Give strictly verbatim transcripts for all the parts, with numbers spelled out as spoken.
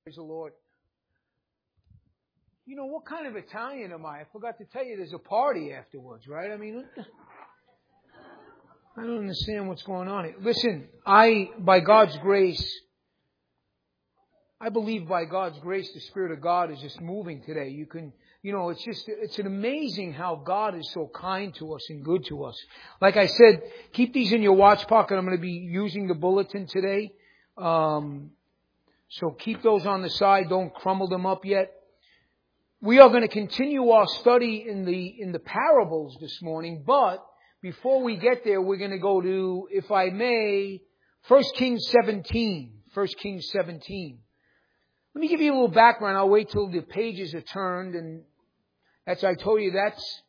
Praise the Lord. You know, what kind of Italian am I? I forgot to tell you there's a party afterwards, right? I mean, I don't understand what's going on here. Listen, I, by God's grace, I believe by God's grace, the Spirit of God is just moving today. You can, you know, it's just, it's an amazing how God is so kind to us and good to us. Like I said, keep these in your watch pocket. I'm going to be using the bulletin today. Um, so keep those on the side. Don't crumble them up yet. We are going to continue our study in the, in the parables this morning, but before we get there, we're going to go to, if I may, First Kings seventeen. First Kings seventeen. Let me give you a little background. I'll wait till the pages are turned, and as I told you, that's,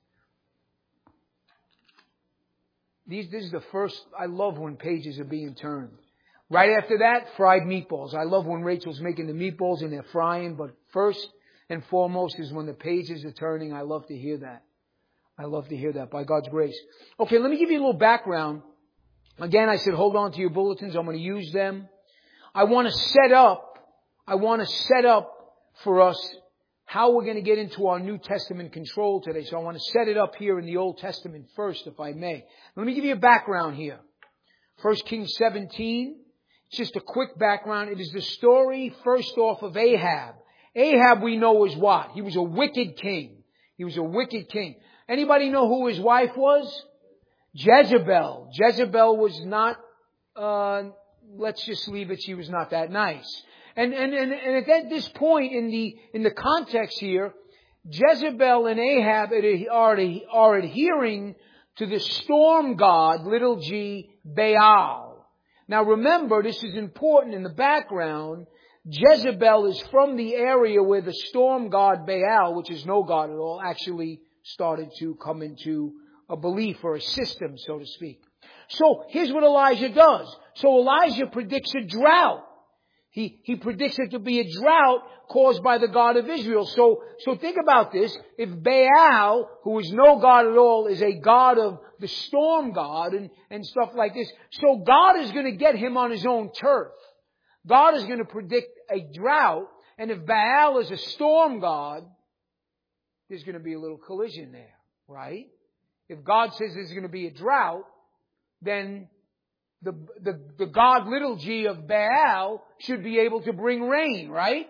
these, this is the first, I love when pages are being turned. Right after that, fried meatballs. I love when Rachel's making the meatballs and they're frying, but first and foremost is when the pages are turning. I love to hear that. I love to hear that, by God's grace. Okay, let me give you a little background. Again, I said hold on to your bulletins. I'm going to use them. I want to set up, I want to set up for us how we're going to get into our New Testament control today. So I want to set it up here in the Old Testament first, if I may. Let me give you a background here. First Kings seventeen. It's just a quick background. It is the story, first off, of Ahab. Ahab, we know, is what? He was a wicked king. He was a wicked king. Anybody know who his wife was? Jezebel. Jezebel was not, uh, let's just leave it, she was not that nice. And, and, and, and at this point in the, in the context here, Jezebel and Ahab are, are adhering to the storm god, little g, Baal. Now remember, this is important in the background. Jezebel is from the area where the storm god Baal, which is no god at all, actually started to come into a belief or a system, so to speak. So here's what Elijah does. So Elijah predicts a drought. He, he predicts it to be a drought caused by the God of Israel. So, so think about this. If Baal, who is no God at all, is a God of the storm god and, and stuff like this, so God is going to get him on his own turf. God is going to predict a drought, and if Baal is a storm god, there's going to be a little collision there, right? If God says there's going to be a drought, then the, the, the God little g of Baal should be able to bring rain, right?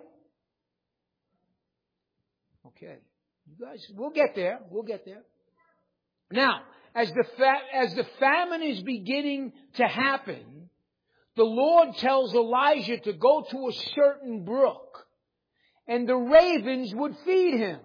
Okay. You guys, we'll get there. We'll get there. Now, as the fa- as the famine is beginning to happen, the Lord tells Elijah to go to a certain brook, and the ravens would feed him.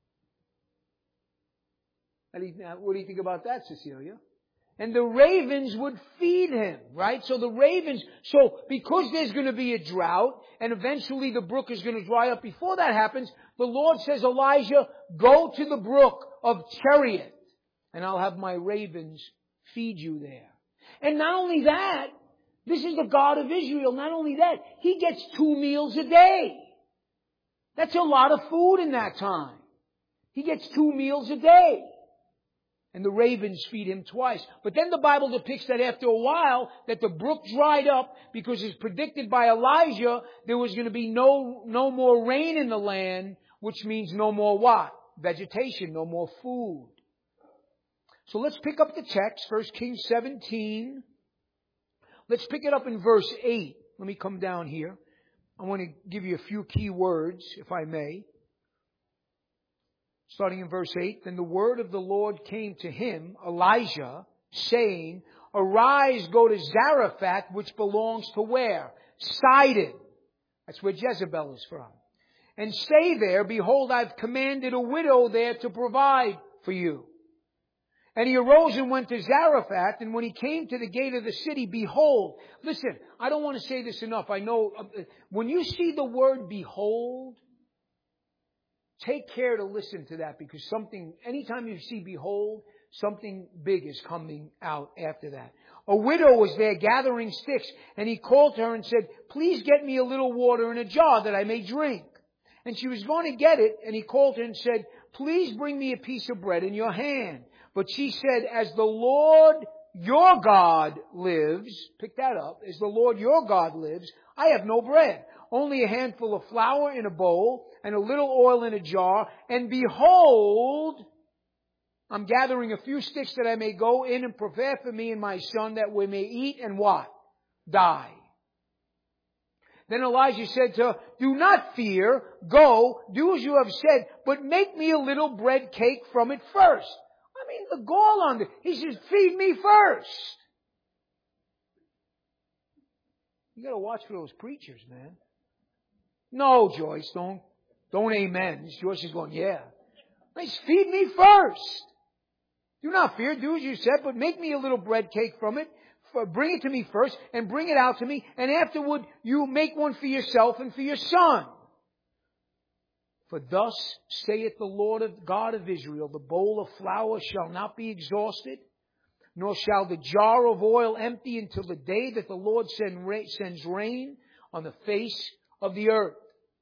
What do you think about that, Cecilia? And the ravens would feed him, right? So the ravens, so because there's going to be a drought, and eventually the brook is going to dry up, before that happens, the Lord says, Elijah, go to the brook of Cherith, and I'll have my ravens feed you there. And not only that, this is the God of Israel. Not only that, He gets two meals a day. That's a lot of food in that time. He gets two meals a day. And the ravens feed him twice. But then the Bible depicts that after a while, that the brook dried up because it's predicted by Elijah there was going to be no, no more rain in the land, which means no more what? Vegetation, no more food. So let's pick up the text, First Kings seventeen. Let's pick it up in verse eight. Let me come down here. I want to give you a few key words, if I may. Starting in verse eight, then the word of the Lord came to him, Elijah, saying, arise, go to Zarephath, which belongs to where? Sidon. That's where Jezebel is from. And stay there, behold, I've commanded a widow there to provide for you. And he arose and went to Zarephath, and when he came to the gate of the city, behold, listen, I don't want to say this enough. I know, uh, when you see the word behold, take care to listen to that, because something, anytime you see behold, something big is coming out after that. A widow was there gathering sticks, and he called to her and said, please get me a little water in a jar that I may drink. And she was going to get it, and he called her and said, please bring me a piece of bread in your hand. But she said, as the Lord your God lives, pick that up, as the Lord your God lives, I have no bread. only a handful of flour in a bowl and a little oil in a jar. And behold, I'm gathering a few sticks that I may go in and prepare for me and my son that we may eat and what? Die. Then Elijah said to her, do not fear. Go, do as you have said, but make me a little bread cake from it first. I mean, the gall on it. He says, feed me first. You gotta watch for those preachers, man. No, Joyce, don't, don't amen. Joyce is going, yeah. Nice, feed me first. Do not fear, do as you said, but make me a little bread cake from it. Bring it to me first, and bring it out to me, and afterward you make one for yourself and for your son. For thus saith the Lord of God of Israel, the bowl of flour shall not be exhausted, nor shall the jar of oil empty until the day that the Lord sends rain on the face of the earth.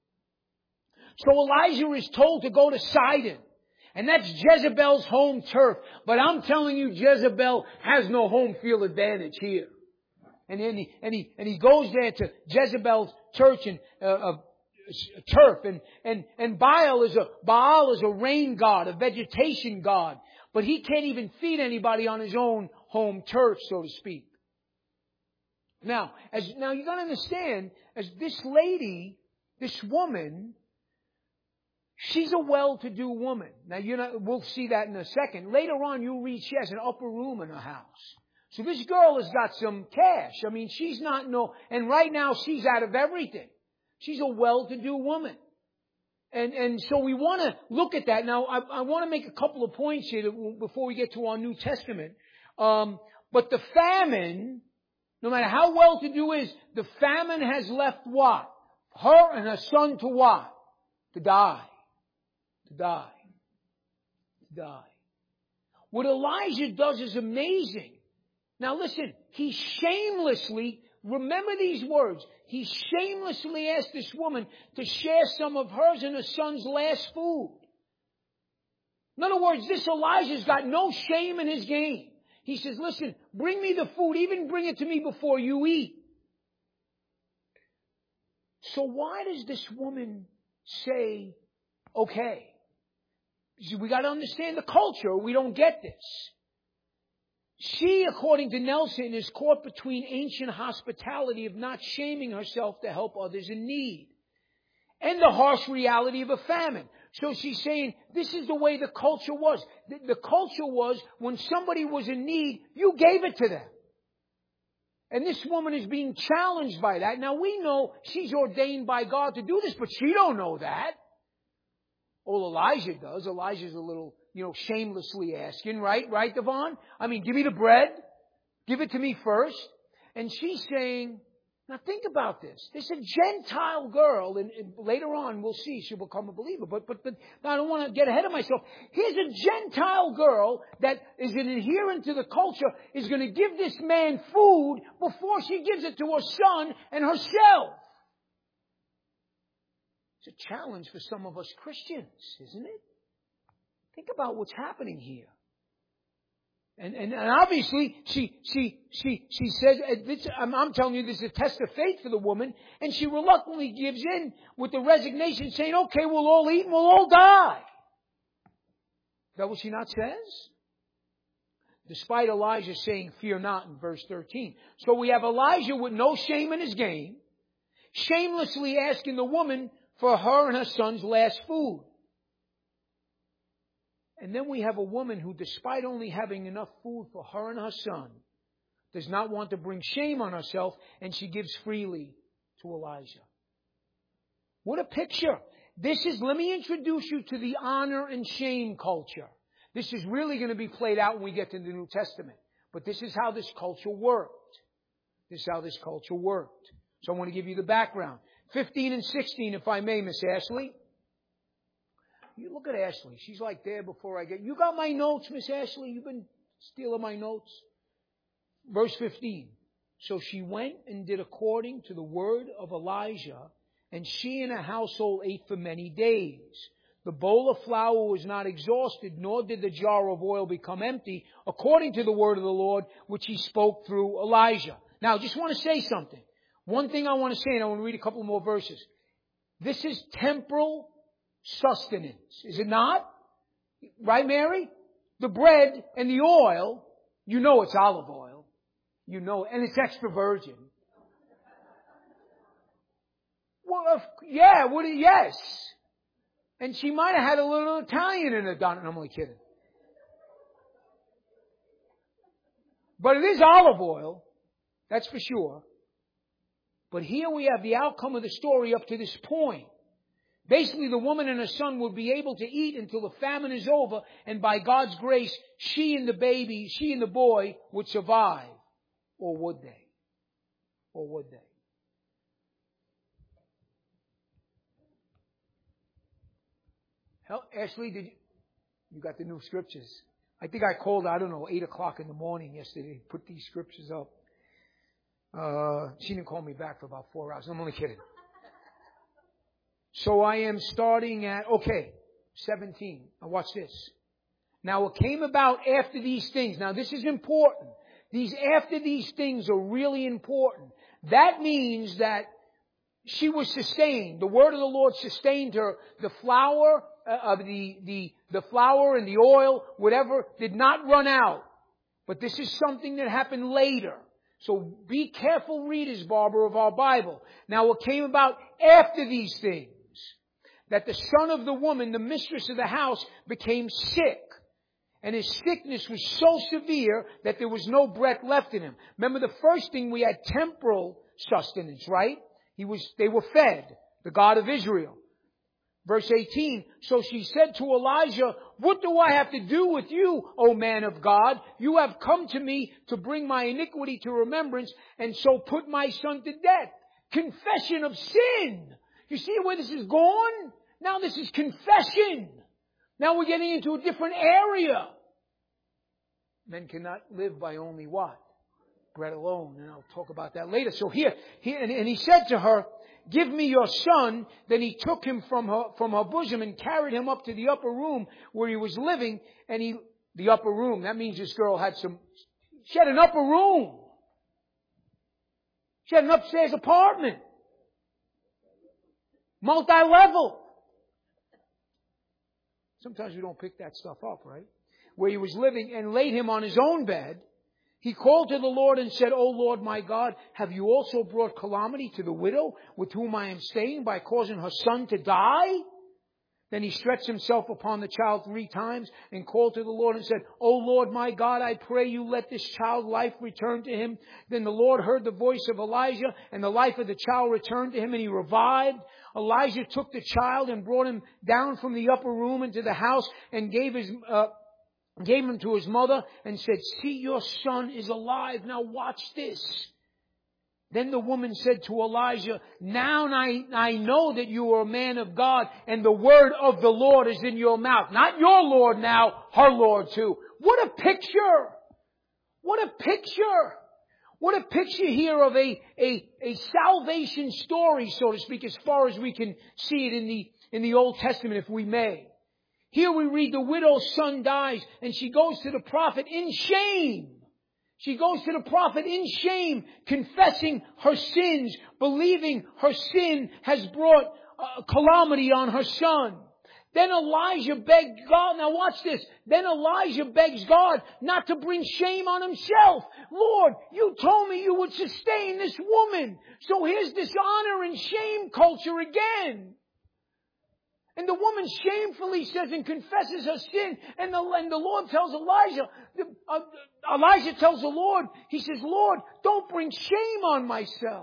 So Elijah is told to go to Sidon. And that's Jezebel's home turf. But I'm telling you, Jezebel has no home field advantage here. And then he, and he, and he goes there to Jezebel's church and, uh, uh, turf. And, and, and Baal is a, Baal is a rain god, a vegetation god. But he can't even feed anybody on his own home turf, so to speak. Now, as, now you gotta understand, as this lady, this woman, she's a well-to-do woman. Now, you know, we'll see that in a second. Later on, you'll read she has an upper room in her house. So this girl has got some cash. I mean, she's not no... And right now, she's out of everything. She's a well-to-do woman. And and so we want to look at that. Now, I, I want to make a couple of points here to, before we get to our New Testament. Um, but the famine, no matter how well-to-do is, the famine has left what? Her and her son to what? To die. To die. To die. What Elijah does is amazing. Now listen, he shamelessly, remember these words, he shamelessly asked this woman to share some of hers and her son's last food. In other words, this Elijah's got no shame in his game. He says, listen, bring me the food, even bring it to me before you eat. So why does this woman say, okay? We got to understand the culture. We don't get this. She, according to Nelson, is caught between ancient hospitality of not shaming herself to help others in need and the harsh reality of a famine. So she's saying, this is the way the culture was. The, the culture was when somebody was in need, you gave it to them. And this woman is being challenged by that. Now we know she's ordained by God to do this, but she don't know that. All Elijah does. Elijah's a little, you know, shamelessly asking, right? Right, Devon? I mean, give me the bread. Give it to me first. And she's saying, now think about this. There's a Gentile girl, and, and later on we'll see she'll become a believer. But, but, but I don't want to get ahead of myself. Here's a Gentile girl that is an adherent to the culture, is going to give this man food before she gives it to her son and herself. It's a challenge for some of us Christians, isn't it? Think about what's happening here. And, and, and obviously, she, she, she, she says, this, I'm, I'm telling you, this is a test of faith for the woman, and she reluctantly gives in with the resignation saying, okay, we'll all eat and we'll all die. Is that what she not says? Despite Elijah saying, fear not in verse thirteen. So we have Elijah with no shame in his game, shamelessly asking the woman for her and her son's last food. And then we have a woman who, despite only having enough food for her and her son, does not want to bring shame on herself, and she gives freely to Elijah. What a picture. This is, let me introduce you to the honor and shame culture. This is really going to be played out when we get to the New Testament. But this is how this culture worked. This is how this culture worked. So I want to give you the background. fifteen and sixteen, if I may, Miss Ashley. You look at Ashley. She's like there before I get... You got my notes, Miss Ashley? You've been stealing my notes? Verse fifteen. So she went and did according to the word of Elijah, and she and her household ate for many days. The bowl of flour was not exhausted, nor did the jar of oil become empty, according to the word of the Lord, which he spoke through Elijah. Now, I just want to say something. One thing I want to say, and I want to read a couple more verses. This is temporal sustenance, is it not? Right, Mary? The bread and the oil, you know it's olive oil. You know, and it's extra virgin. Well, if, yeah, what, yes. And she might have had a little Italian in her done. I'm only kidding. But it is olive oil. That's for sure. But here we have the outcome of the story up to this point. Basically, the woman and her son will be able to eat until the famine is over, and by God's grace, she and the baby, she and the boy would survive. Or would they? Or would they? Hell, Ashley, did you, you got the new scriptures? I think I called, I don't know, eight o'clock in the morning yesterday, put these scriptures up. Uh, she didn't call me back for about four hours. I'm only kidding. So I am starting at, okay, seventeen. Now watch this. Now it came about after these things. Now this is important. These, after these things are really important. That means that she was sustained. The word of the Lord sustained her. The flour uh, of the, the, the flour and the oil, whatever, did not run out. But this is something that happened later. So be careful readers, Barbara, of our Bible. Now it came about after these things that the son of the woman, the mistress of the house, became sick. And his sickness was so severe that there was no breath left in him. Remember the first thing, we had temporal sustenance, right? He was, they were fed, the God of Israel. Verse eighteen, so she said to Elijah, what do I have to do with you, O man of God? You have come to me to bring my iniquity to remembrance and so put my son to death. Confession of sin. You see where this is going? Now this is confession. Now we're getting into a different area. Men cannot live by only what? Bread alone. And I'll talk about that later. So here, here and, and he said to her, give me your son. Then he took him from her, from her bosom and carried him up to the upper room where he was living. And he, the upper room, that means this girl had some, she had an upper room. She had an upstairs apartment. Multi-level. Sometimes we don't pick that stuff up, right? Where he was living, and laid him on his own bed. He called to the Lord and said, O Lord my God, have you also brought calamity to the widow with whom I am staying by causing her son to die? Then he stretched himself upon the child three times and called to the Lord and said, O Lord my God, I pray you let this child life return to him. Then the Lord heard the voice of Elijah, and the life of the child returned to him, and he revived. Elijah took the child and brought him down from the upper room into the house and gave his uh, gave him to his mother and said, see, your son is alive. Now watch this. Then the woman said to Elijah, now I, I know that you are a man of God and the word of the Lord is in your mouth. Not your Lord now, her Lord too. What a picture! What a picture! What a picture here of a, a, a salvation story, so to speak, as far as we can see it in the, in the Old Testament, if we may. Here we read the widow's son dies and she goes to the prophet in shame. She goes to the prophet in shame, confessing her sins, believing her sin has brought uh, calamity on her son. Then Elijah begged God, now watch this, then Elijah begs God not to bring shame on himself. Lord, you told me you would sustain this woman. So here's dishonor and shame culture again. And the woman shamefully says and confesses her sin. And the, and the Lord tells Elijah, uh, Elijah tells the Lord, he says, Lord, don't bring shame on myself.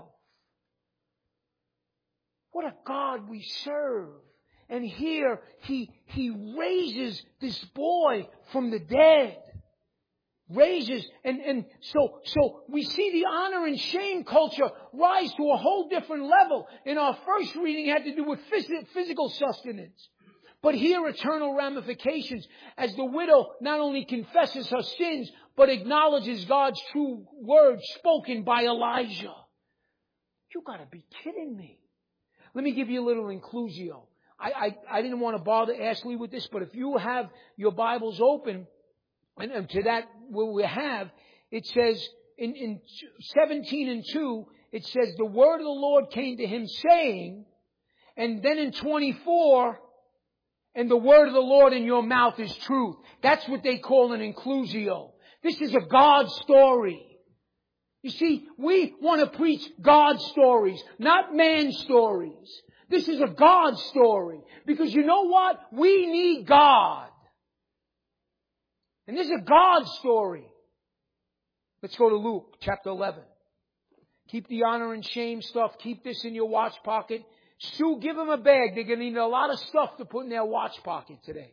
What a God we serve. And here he, he raises this boy from the dead. Raises, and, and so, so we see the honor and shame culture rise to a whole different level. In our first reading, it had to do with physical sustenance. But here, eternal ramifications, as the widow not only confesses her sins, but acknowledges God's true word spoken by Elijah. You gotta be kidding me. Let me give you a little inclusio. I, I, I didn't want to bother Ashley with this, but if you have your Bibles open, and to that what we have, it says in, in seventeen and two, it says the word of the Lord came to him saying, and then in twenty-four, and the word of the Lord in your mouth is truth. That's what they call an inclusio. This is a God story. You see, we want to preach God stories, not man stories. This is a God story. Because you know what? We need God. And this is a God story. Let's go to Luke chapter eleven. Keep the honor and shame stuff. Keep this in your watch pocket. Sue, give them a bag. They're going to need a lot of stuff to put in their watch pocket today.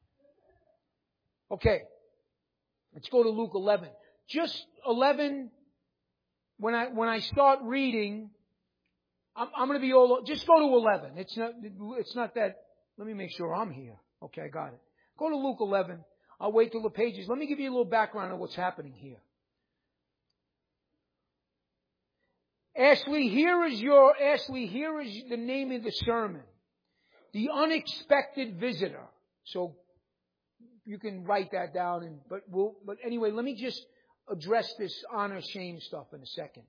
Okay. Let's go to Luke eleven. Just eleven. When I, when I start reading, I'm, I'm going to be all, just go to eleven. It's not, it's not that, let me make sure I'm here. Okay, I got it. Go to Luke eleven. I'll wait till the pages. Let me give you a little background on what's happening here. Ashley, here is your, Ashley, here is the name of the sermon. The Unexpected Visitor. So, you can write that down and, but we'll, but anyway, let me just address this honor shame stuff in a second.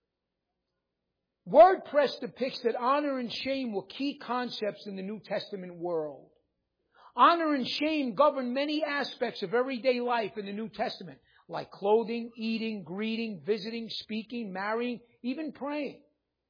WordPress depicts that honor and shame were key concepts in the New Testament world. Honor and shame govern many aspects of everyday life in the New Testament, like clothing, eating, greeting, visiting, speaking, marrying, even praying.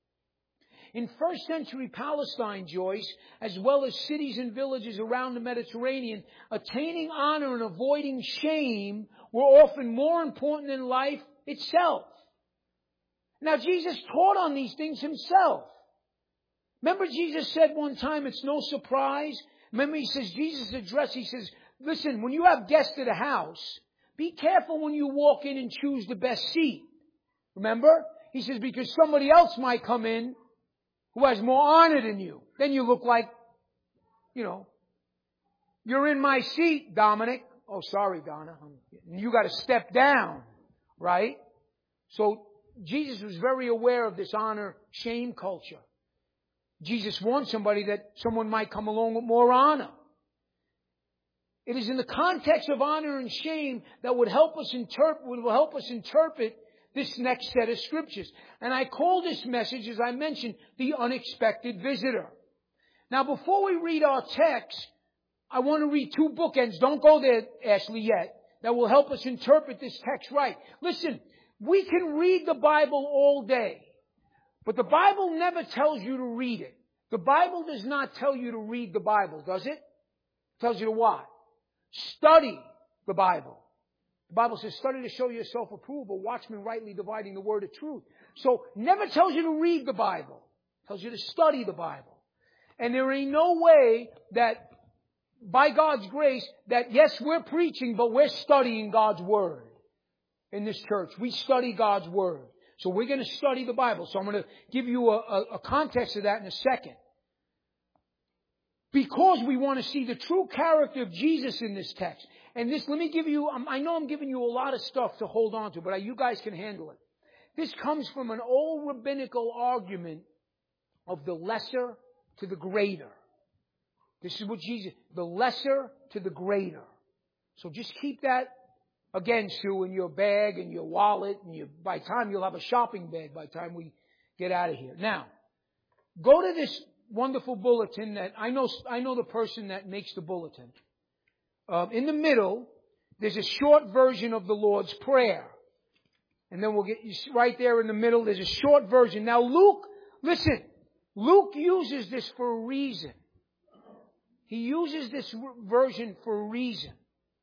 In first century Palestine, Joyce, as well as cities and villages around the Mediterranean, attaining honor and avoiding shame were often more important than life itself. Now, Jesus taught on these things himself. Remember, Jesus said one time, it's no surprise. Remember, he says, Jesus addressed, he says, listen, when you have guests at a house, be careful when you walk in and choose the best seat. Remember? He says, because somebody else might come in who has more honor than you. Then you look like, you know, you're in my seat, Dominic. Oh, sorry, Donna. You got to step down, right? So Jesus was very aware of this honor shame culture. Jesus warned somebody that someone might come along with more honor. It is in the context of honor and shame that would help us interpret, will help us interpret this next set of scriptures. And I call this message, as I mentioned, the unexpected visitor. Now, before we read our text, I want to read two bookends. Don't go there, Ashley, yet. That will help us interpret this text right. Listen, we can read the Bible all day, but the Bible never tells you to read it. The Bible does not tell you to read the Bible, does it? It tells you to what? Study the Bible. The Bible says, study to show yourself approved, a watchman rightly dividing the word of truth. So, never tells you to read the Bible. It tells you to study the Bible. And there ain't no way that, by God's grace, that yes, we're preaching, but we're studying God's Word in this church. We study God's Word. So we're going to study the Bible. So I'm going to give you a, a, a context of that in a second. Because we want to see the true character of Jesus in this text. And this, let me give you, I know I'm giving you a lot of stuff to hold on to, but you guys can handle it. This comes from an old rabbinical argument of the lesser to the greater. This is what Jesus, the lesser to the greater. So just keep that, again, Sue, in your bag and your wallet, and you, by the time you'll have a shopping bag by the time we get out of here. Now, go to this wonderful bulletin that I know, I know the person that makes the bulletin. Um, in the middle, there's a short version of the Lord's Prayer. And then we'll get, right there in the middle, there's a short version. Now Luke, listen, Luke uses this for a reason. He uses this version for a reason.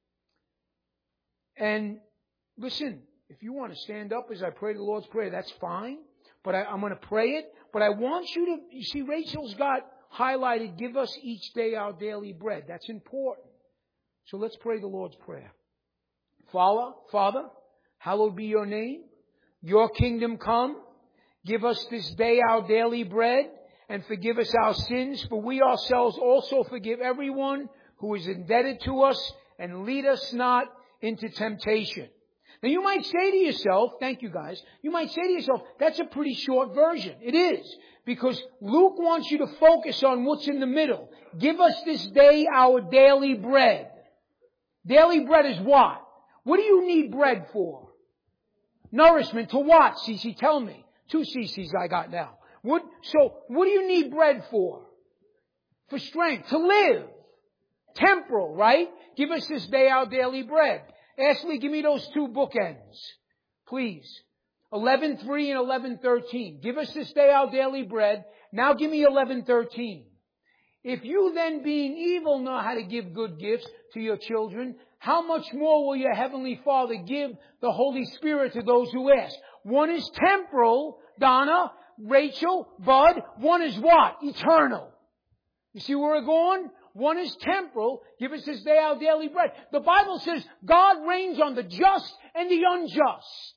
And listen, if you want to stand up as I pray the Lord's Prayer, that's fine. But I, I'm going to pray it. But I want you to, you see, Rachel's got highlighted, give us each day our daily bread. That's important. So let's pray the Lord's Prayer. Father, Father, hallowed be your name. Your kingdom come. Give us this day our daily bread and forgive us our sins, for we ourselves also forgive everyone who is indebted to us, and lead us not into temptation. Now you might say to yourself, thank you guys, you might say to yourself, that's a pretty short version. It is, because Luke wants you to focus on what's in the middle. Give us this day our daily bread. Daily bread is what? What do you need bread for? Nourishment to what? Cece, tell me. Two cc's I got now. What, so, what do you need bread for? For strength. To live. Temporal, right? Give us this day our daily bread. Ashley, give me those two bookends. Please. eleven three and eleven thirteen. Give us this day our daily bread. Now give me eleven thirteen. If you then, being evil, know how to give good gifts to your children, how much more will your Heavenly Father give the Holy Spirit to those who ask? One is temporal, Donna, Rachel, Bud. One is what? Eternal. You see where we're going? One is temporal. Give us this day our daily bread. The Bible says God reigns on the just and the unjust.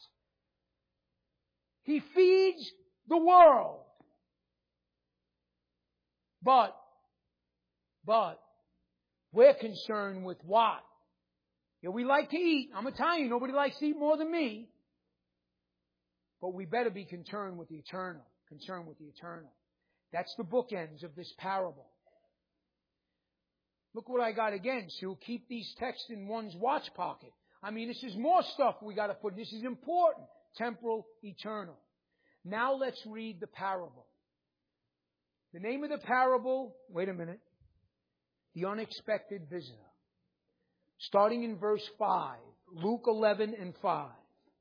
He feeds the world. But, but, we're concerned with what? Yeah, we like to eat. I'm Italian. Nobody likes to eat more than me. But we better be concerned with the eternal. Concerned with the eternal. That's the bookends of this parable. Look what I got again, Sue. Keep these texts in one's watch pocket. I mean, this is more stuff we got to put. This is important. Temporal, eternal. Now let's read the parable. The name of the parable, wait a minute. The unexpected visitor. Starting in verse five. Luke eleven and five.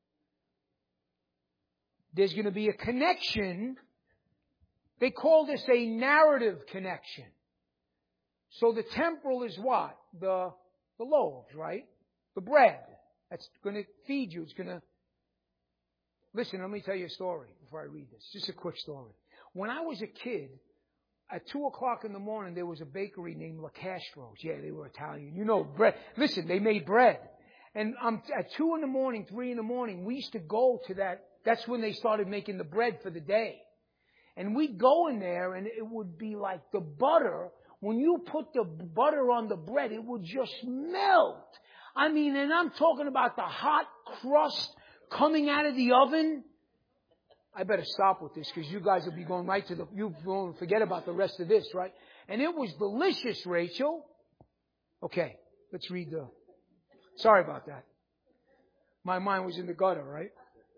There's going to be a connection. They call this a narrative connection. So the temporal is what? The, the loaves, right? The bread. That's going to feed you. It's going to... Listen, let me tell you a story before I read this. Just a quick story. When I was a kid, at two o'clock in the morning, there was a bakery named La Castro's. Yeah, they were Italian. You know, bread. Listen, they made bread. And um, at two in the morning, three in the morning, we used to go to that. That's when they started making the bread for the day. And we'd go in there, and it would be like the butter. When you put the butter on the bread, it would just melt. I mean, and I'm talking about the hot crust coming out of the oven. I better stop with this because you guys will be going right to the, you won't forget about the rest of this, right? And it was delicious, Rachel. Okay, let's read the, sorry about that. My mind was in the gutter, right?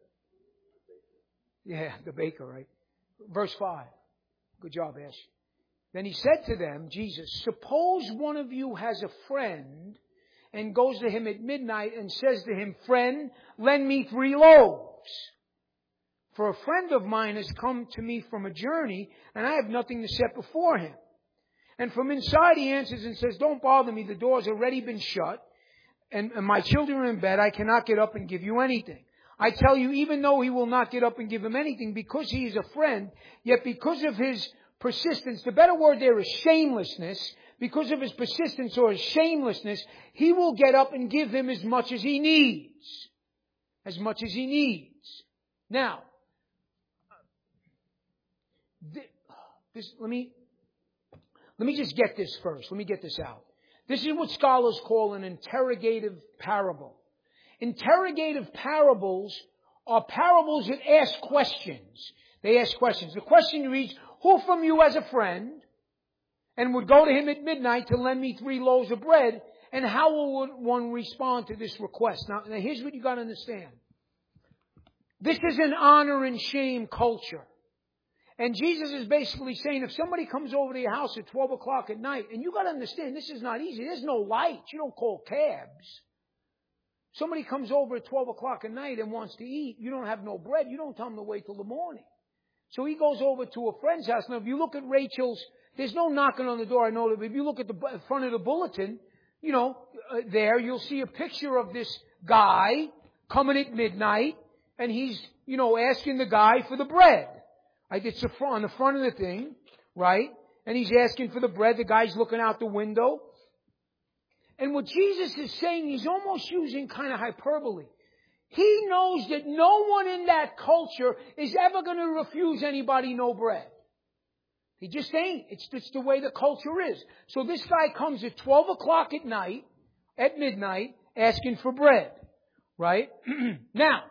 Yeah, the baker, right? Verse five. Good job, Ash. Then he said to them, Jesus, suppose one of you has a friend and goes to him at midnight and says to him, friend, lend me three loaves. For a friend of mine has come to me from a journey and I have nothing to set before him. And from inside he answers and says, don't bother me. The door's already been shut and, and my children are in bed. I cannot get up and give you anything. I tell you, even though he will not get up and give him anything because he is a friend, yet because of his persistence, the better word there is shamelessness, because of his persistence or his shamelessness, he will get up and give him as much as he needs. As much as he needs. Now, this, let me, let me just get this first. Let me get this out. This is what scholars call an interrogative parable. Interrogative parables are parables that ask questions. They ask questions. The question reads, who from you has a friend and would go to him at midnight to lend me three loaves of bread? And how will one respond to this request? Now, now here's what you got to understand. This is an honor and shame culture. And Jesus is basically saying, if somebody comes over to your house at twelve o'clock at night, and you got to understand, this is not easy. There's no lights. You don't call cabs. Somebody comes over at twelve o'clock at night and wants to eat. You don't have no bread. You don't tell them to wait till the morning. So he goes over to a friend's house. Now, if you look at Rachel's, there's no knocking on the door. I know that. But if you look at the front of the bulletin, you know, uh, there you'll see a picture of this guy coming at midnight, and he's, you know, asking the guy for the bread. Right? It's on the front of the thing, right? And he's asking for the bread. The guy's looking out the window. And what Jesus is saying, he's almost using kind of hyperbole. He knows that no one in that culture is ever going to refuse anybody no bread. He just ain't. It's just the way the culture is. So this guy comes at twelve o'clock at night, at midnight, asking for bread. Right? Now,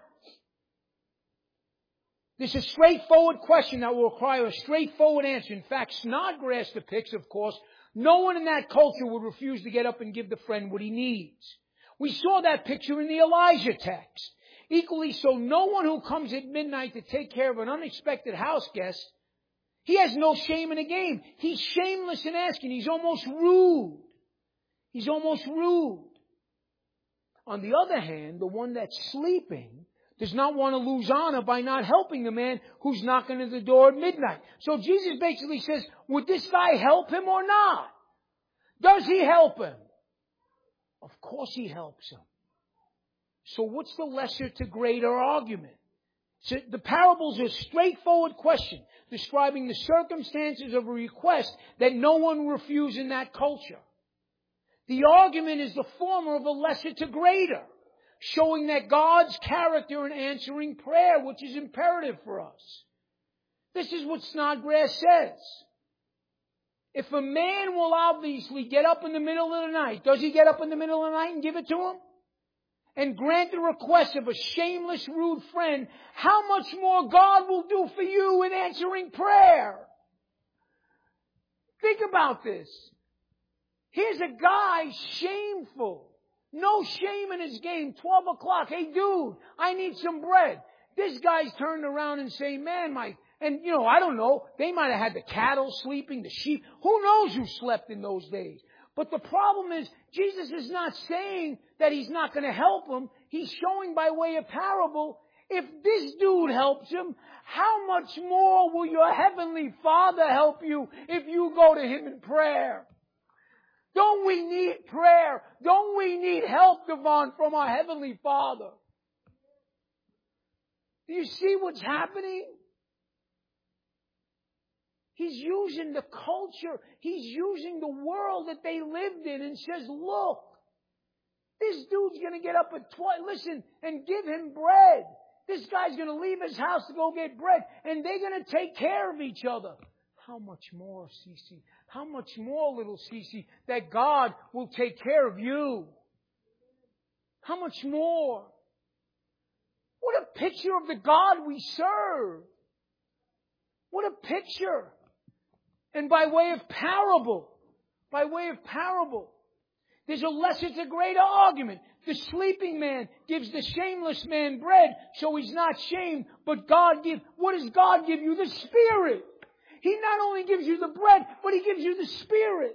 this is a straightforward question that will require a straightforward answer. In fact, Snodgrass depicts, of course, no one in that culture would refuse to get up and give the friend what he needs. We saw that picture in the Elijah text. Equally so, no one who comes at midnight to take care of an unexpected house guest, he has no shame in the game. He's shameless in asking. He's almost rude. He's almost rude. On the other hand, the one that's sleeping does not want to lose honor by not helping the man who's knocking at the door at midnight. So Jesus basically says, would this guy help him or not? Does he help him? Of course he helps him. So what's the lesser to greater argument? So the parable's a straightforward question describing the circumstances of a request that no one refused in that culture. The argument is the former of a lesser to greater, showing that God's character in answering prayer, which is imperative for us. This is what Snodgrass says. If a man will obviously get up in the middle of the night, does he get up in the middle of the night and give it to him? And grant the request of a shameless, rude friend, how much more God will do for you in answering prayer? Think about this. Here's a guy shameful. No shame in his game. twelve o'clock. Hey, dude, I need some bread. This guy's turned around and saying, man, my... And, you know, I don't know. They might have had the cattle sleeping, the sheep. Who knows who slept in those days? But the problem is, Jesus is not saying that He's not going to help him. He's showing by way of parable, if this dude helps him, how much more will your Heavenly Father help you if you go to Him in prayer? Don't we need prayer? Don't we need help, Devon, from our Heavenly Father? Do you see what's happening? He's using the culture. He's using the world that they lived in and says, look, this dude's going to get up at twelve, listen, and give him bread. This guy's going to leave his house to go get bread, and they're going to take care of each other. How much more, Cece? How much more, little Cece, that God will take care of you? How much more? What a picture of the God we serve. What a picture. And by way of parable, by way of parable, there's a lesser to greater argument. The sleeping man gives the shameless man bread, so he's not shamed, but God gives, what does God give you? The Spirit. He not only gives you the bread, but He gives you the Spirit.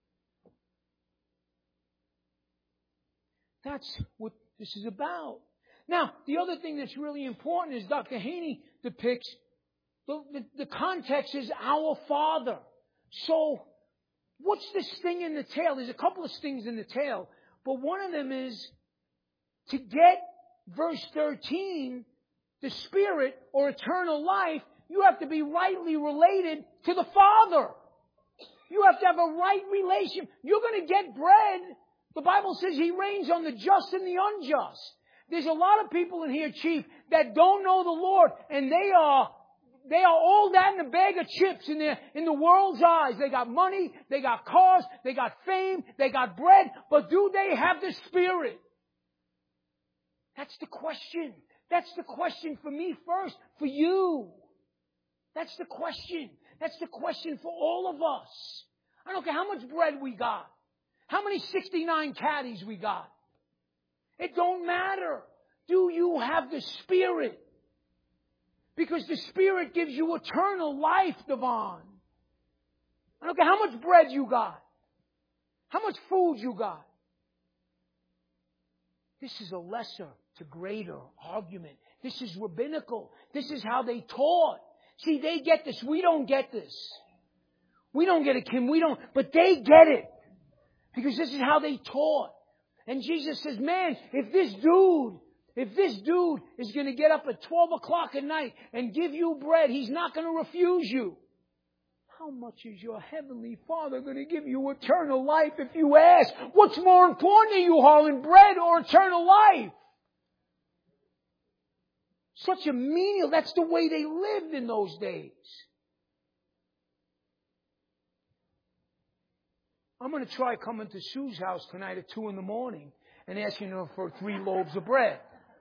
That's what this is about. Now, the other thing that's really important is Doctor Haney depicts The, the, the context is our Father. So, what's the sting in the tail? There's a couple of stings in the tail. But one of them is to get verse thirteen, the Spirit or eternal life, you have to be rightly related to the Father. You have to have a right relation. You're going to get bread. The Bible says He reigns on the just and the unjust. There's a lot of people in here, Chief, that don't know the Lord, and they are They are all that in a bag of chips in their, in the world's eyes. They got money, they got cars, they got fame, they got bread, but do they have the Spirit? That's the question. That's the question for me first, for you. That's the question. That's the question for all of us. I don't care how much bread we got, how many sixty-nine caddies we got. It don't matter. Do you have the Spirit? Because the Spirit gives you eternal life, Devon. I don't care how much bread you got. How much food you got. This is a lesser to greater argument. This is rabbinical. This is how they taught. See, they get this. We don't get this. We don't get it, Kim. We don't. But they get it. Because this is how they taught. And Jesus says, man, if this dude... If this dude is going to get up at twelve o'clock at night and give you bread, He's not going to refuse you. How much is your Heavenly Father going to give you eternal life if you ask? What's more important to you, Harlan, bread or eternal life? Such a menial. That's the way they lived in those days. I'm going to try coming to Sue's house tonight at two in the morning and asking her for three loaves of bread.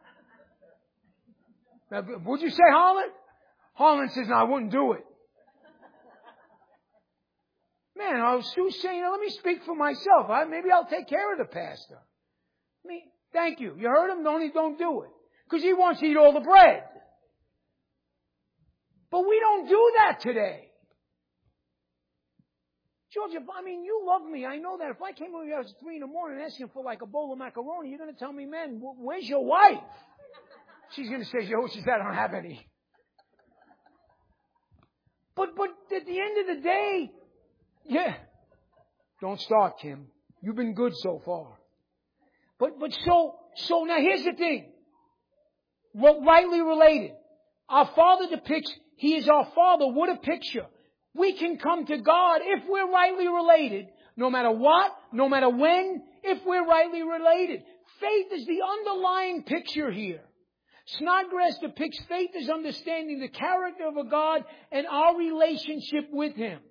Now, would you say Harlan? Harlan says, no, I wouldn't do it. Man, I was saying, let me speak for myself. I, maybe I'll take care of the pastor. I mean, thank you. You heard him? Don't, don't do it. because he wants to eat all the bread. But we don't do that today. Georgia, I mean, you love me. I know that. If I came over here at three in the morning and asked you for like a bowl of macaroni, you're going to tell me, man, where's your wife? She's going to say, yo, she said, I don't have any. But, but at the end of the day, yeah. Don't start, Kim. You've been good so far. But, but so, so now here's the thing. Well, rightly related. Our Father depicts, He is our Father. What a picture. We can come to God if we're rightly related, no matter what, no matter when, if we're rightly related. Faith is the underlying picture here. Snodgrass depicts faith as understanding the character of a God and our relationship with Him.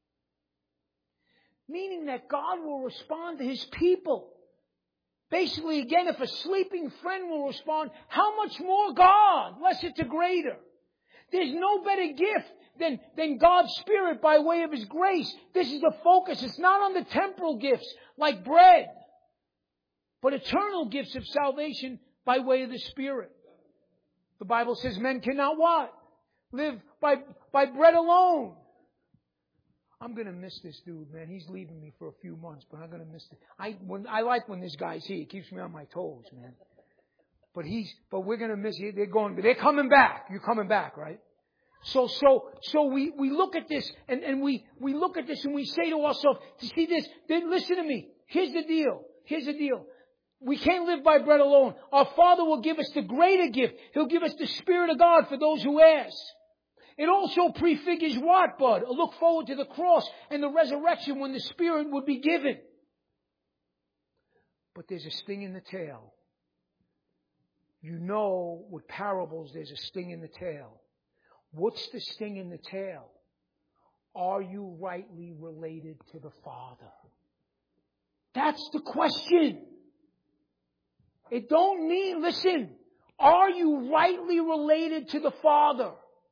Meaning that God will respond to His people. Basically, again, if a sleeping friend will respond, how much more God? Lesser to greater. There's no better gift than, than God's Spirit by way of His grace. This is the focus. It's not on the temporal gifts like bread, but eternal gifts of salvation by way of the Spirit. The Bible says men cannot what? Live by, by bread alone. I'm going to miss this dude, man. He's leaving me for a few months, but I'm going to miss it. I, when, I like when this guy's here. He keeps me on my toes, man. But he's, but we're going to miss it. They're going, they're coming back. You're coming back, right? So, so, so we, we look at this and, and we, we look at this and we say to ourselves, to see this, then listen to me. Here's the deal. Here's the deal. We can't live by bread alone. Our Father will give us the greater gift. He'll give us the Spirit of God for those who ask. It also prefigures what, bud? A look forward to the cross and the resurrection when the Spirit would be given. But there's a sting in the tail. You know, with parables, there's a sting in the tail. What's the sting in the tail? Are you rightly related to the Father? That's the question. It don't mean, listen, are you rightly related to the Father?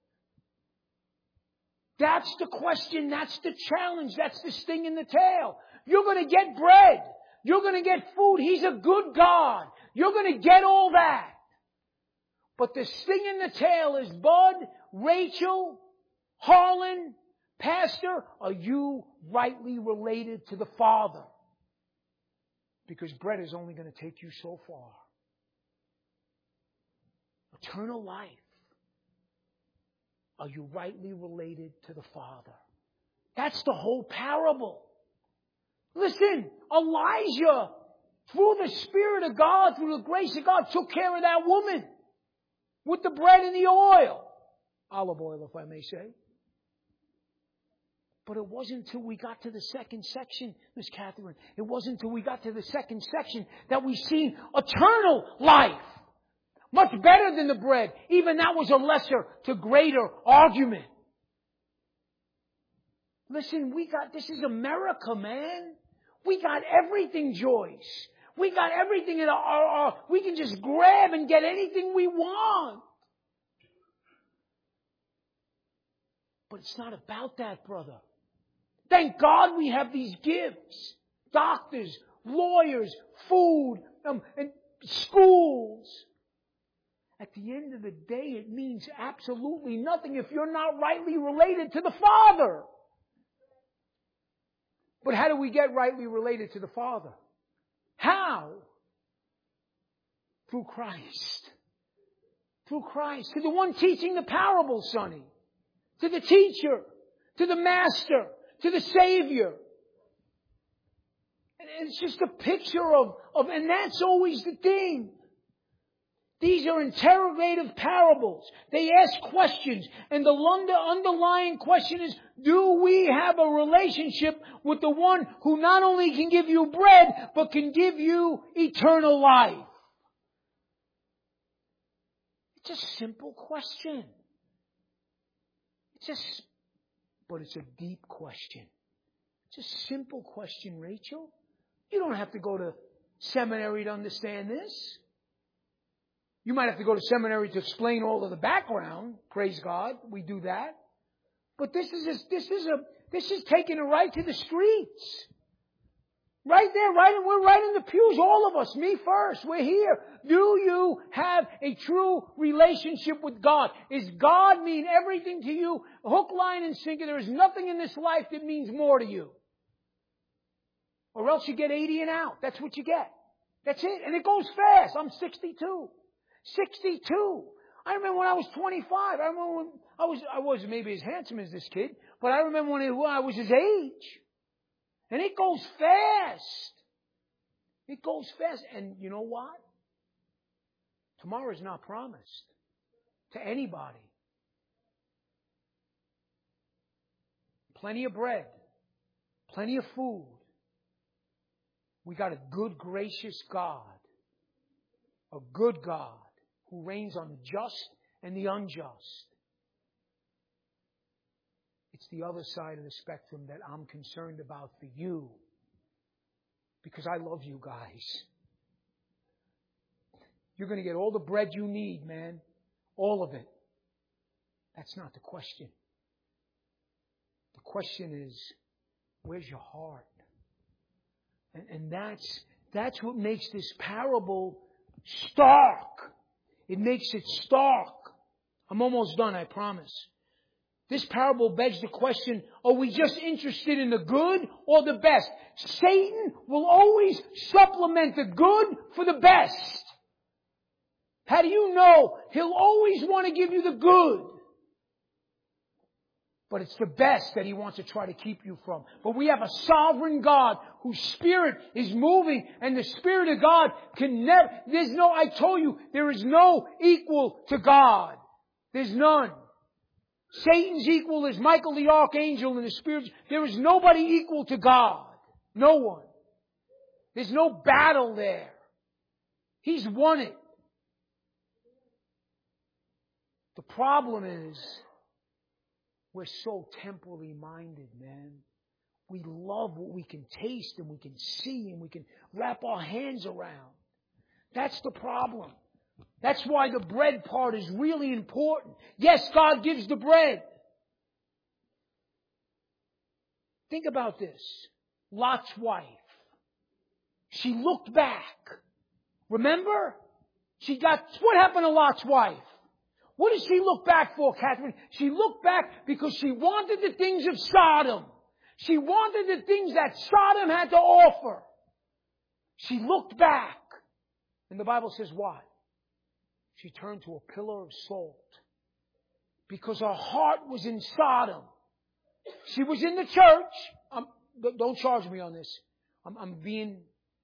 That's the question. That's the challenge. That's the sting in the tail. You're going to get bread. You're going to get food. He's a good God. You're going to get all that. But the sting in the tail is, Bud, Rachel, Harlan, Pastor, are you rightly related to the Father? Because bread is only going to take you so far. Eternal life. Are you rightly related to the Father? That's the whole parable. Listen, Elijah, through the Spirit of God, through the grace of God, took care of that woman with the bread and the oil. Olive oil, if I may say. But it wasn't until we got to the second section, Miss Catherine, it wasn't until we got to the second section that we seen eternal life. Much better than the bread. Even that was a lesser to greater argument. Listen, we got, this is America, man. We got everything, Joyce. We got everything in our, our, our, we can just grab and get anything we want. But it's not about that, brother. Thank God we have these gifts. Doctors, lawyers, food, um, and schools. At the end of the day, it means absolutely nothing if you're not rightly related to the Father. But how do we get rightly related to the Father? How? Through Christ. Through Christ. To the one teaching the parable, Sonny. To the teacher. To the master. To the Savior. And it's just a picture of, of, and that's always the thing. These are interrogative parables. They ask questions. And the underlying question is, do we have a relationship with the one who not only can give you bread, but can give you eternal life? It's a simple question. It's just, but it's a deep question. It's a simple question, Rachel. You don't have to go to seminary to understand this. You might have to go to seminary to explain all of the background. Praise God, we do that. But this is a, this is a this is taking it right to the streets. Right there, right, and we're right in the pews, all of us, me first, we're here. Do you have a true relationship with God? Is God mean everything to you? Hook, line, and sinker. There is nothing in this life that means more to you. Or else you get eighty and out. That's what you get. That's it. And it goes fast. I'm sixty-two. sixty-two. I remember when I was twenty-five. I remember when I was, I wasn't maybe as handsome as this kid, but I remember when, it, when I was his age. And it goes fast. It goes fast. And you know what? Tomorrow is not promised to anybody. Plenty of bread. Plenty of food. We got a good, gracious God. A good God who reigns on the just and the unjust. It's the other side of the spectrum that I'm concerned about for you. Because I love you guys. You're going to get all the bread you need, man. All of it. That's not the question. The question is, where's your heart? And, and that's, that's what makes this parable stark. It makes it stark. I'm almost done, I promise. This parable begs the question, are we just interested in the good or the best? Satan will always supplement the good for the best. How do you know? He'll always want to give you the good. But it's the best that he wants to try to keep you from. But we have a sovereign God whose Spirit is moving, and the Spirit of God can never, there's no, I told you, there is no equal to God. There's none. Satan's equal is Michael the Archangel in the Spirit. There is nobody equal to God. No one. There's no battle there. He's won it. The problem is, we're so temporally minded, man. We love what we can taste and we can see and we can wrap our hands around. That's the problem. That's why the bread part is really important. Yes, God gives the bread. Think about this. Lot's wife. She looked back. Remember? She got, what happened to Lot's wife? What did she look back for, Catherine? She looked back because she wanted the things of Sodom. She wanted the things that Sodom had to offer. She looked back. And the Bible says what? She turned to a pillar of salt. Because her heart was in Sodom. She was in the church. I'm, don't charge me on this. I'm, I'm being...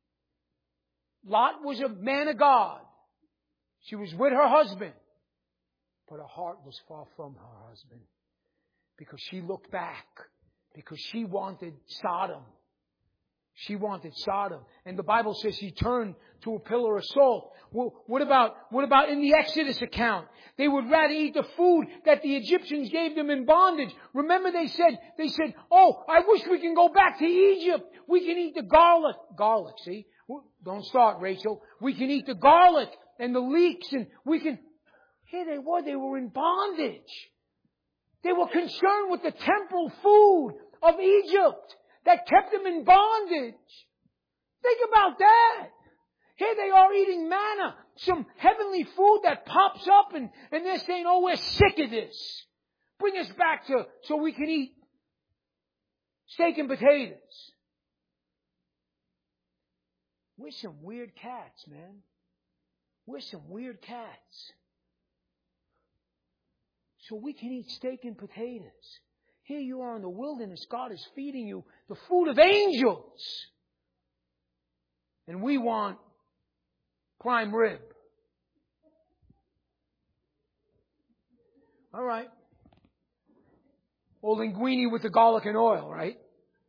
Lot was a man of God. She was with her husband. But her heart was far from her husband. Because she looked back. Because she wanted Sodom. She wanted Sodom. And the Bible says she turned to a pillar of salt. Well, what about, what about in the Exodus account? They would rather eat the food that the Egyptians gave them in bondage. Remember they said, they said, oh, I wish we can go back to Egypt. We can eat the garlic. Garlic, see? Don't start, Rachel. We can eat the garlic and the leeks and we can... Here they were. They were in bondage. They were concerned with the temporal food of Egypt that kept them in bondage. Think about that. Here they are eating manna, some heavenly food that pops up and, and they're saying, oh, we're sick of this. Bring us back to so we can eat steak and potatoes. We're some weird cats, man. We're some weird cats. So we can eat steak and potatoes. Here you are in the wilderness. God is feeding you the food of angels. And we want prime rib. All right. Or linguine with the garlic and oil, right?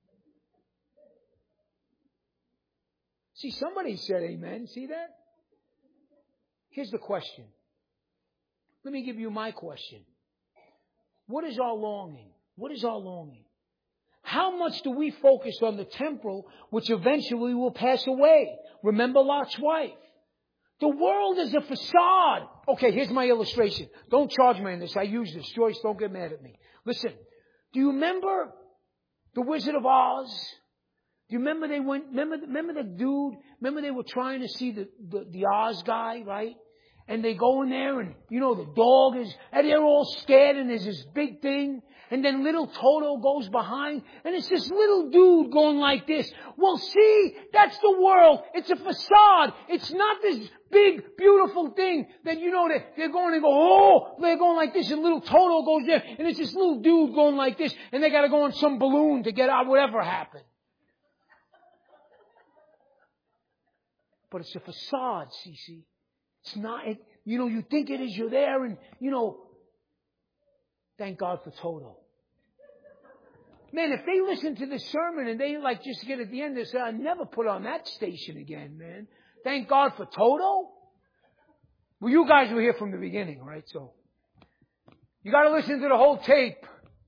See, somebody said amen. See that? Here's the question. Let me give you my question. What is our longing? What is our longing? How much do we focus on the temporal, which eventually will pass away? Remember Lot's wife. The world is a facade. Okay, here's my illustration. Don't charge me on this. I use this. Joyce, don't get mad at me. Listen, do you remember the Wizard of Oz? Do you remember they went, remember, remember the dude, remember they were trying to see the, the, the Oz guy, right? And they go in there and, you know, the dog is, and they're all scared and there's this big thing. And then little Toto goes behind and it's this little dude going like this. Well, see, that's the world. It's a facade. It's not this big, beautiful thing that, you know, that they're going to go, oh, they're going like this and little Toto goes there and it's this little dude going like this and they got to go on some balloon to get out whatever happened. But it's a facade, Cece. It's not, it, you know, you think it is, you're there and, you know, thank God for Toto. Man, if they listen to this sermon and they like just get at the end, they say, I'll never put on that station again, man. Thank God for Toto. Well, you guys were here from the beginning, right? So, you got to listen to the whole tape.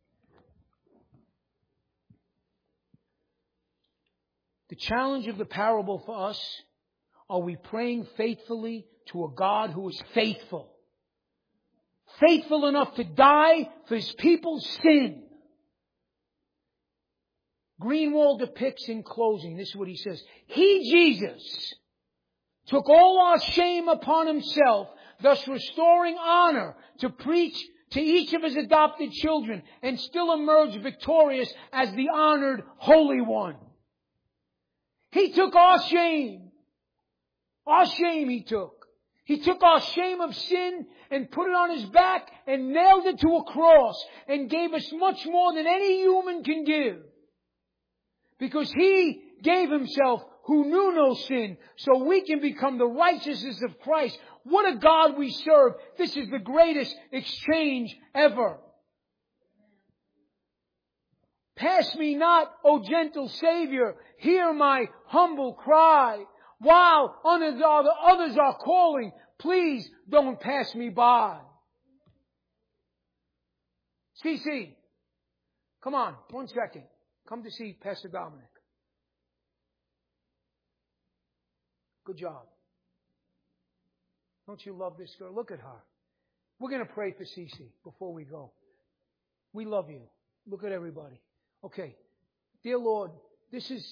The challenge of the parable for us, are we praying faithfully to a God who is faithful? Faithful enough to die for His people's sin. Greenwald depicts in closing, this is what he says. He, Jesus, took all our shame upon Himself, thus restoring honor to preach to each of His adopted children and still emerge victorious as the honored Holy One. He took our shame. Our shame He took. He took our shame of sin and put it on His back and nailed it to a cross and gave us much more than any human can give. Because He gave Himself who knew no sin so we can become the righteousness of Christ. What a God we serve. This is the greatest exchange ever. Pass me not, O gentle Savior, hear my humble cry. While others are calling, please don't pass me by. C C, come on, one second. Come to see Pastor Dominic. Good job. Don't you love this girl? Look at her. We're going to pray for Cece before we go. We love you. Look at everybody. Okay. Dear Lord, this is